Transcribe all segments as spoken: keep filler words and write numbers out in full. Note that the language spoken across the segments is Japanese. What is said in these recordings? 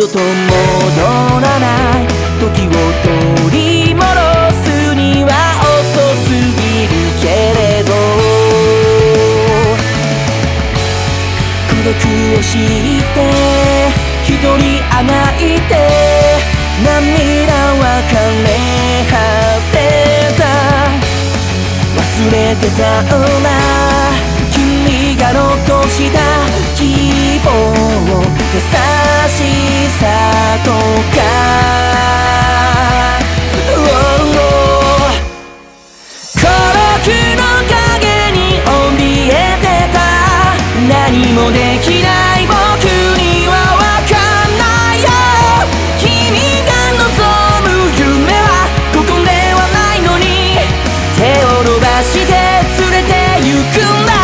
度と戻らない時を取り戻すには遅すぎるけれど、孤独を知って一人あがいて涙は枯れ果てた。忘れてたんだ君が残した希望、優しさとか、孤独の影に怯えてた。何もできない僕には分かんないよ。君が望む夢はここではないのに、手を伸ばして連れて行くんだ。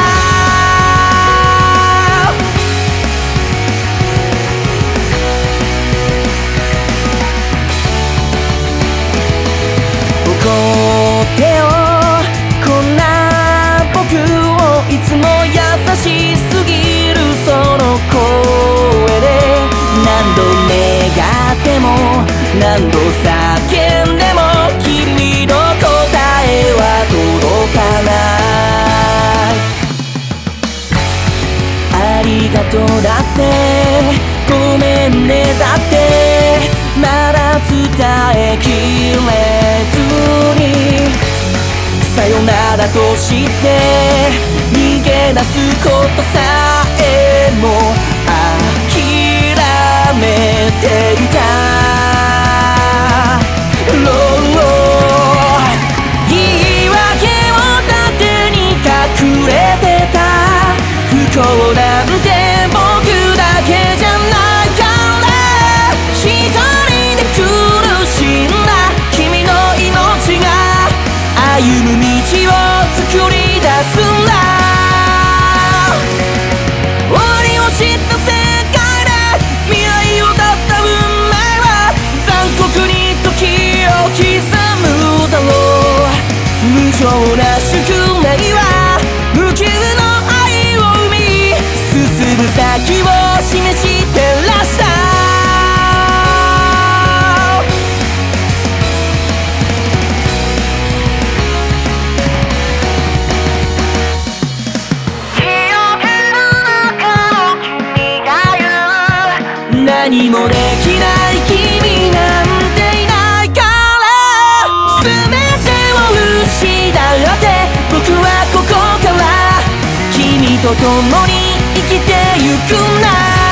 怒ってよこんな僕を、いつも優しすぎるその声で、何度願っても何度叫んでも君の答えは届かない。ありがとうだってごめんねだってまだ伝えきれずに、さよならとして逃げ出すことさえも諦めていた。言い訳を盾に隠れてた。不幸なんて僕だけじゃないから、一人で苦しんだ君の命が歩む道を作り出すんだ。終わりを知った世界で未来を絶った運命は残酷に時を刻むだろう。無情な宿命は無休の愛を生み、進む先を示してらした。何もできない君なんていないから、全てを失って僕はここから君と共に生きてゆくんだ。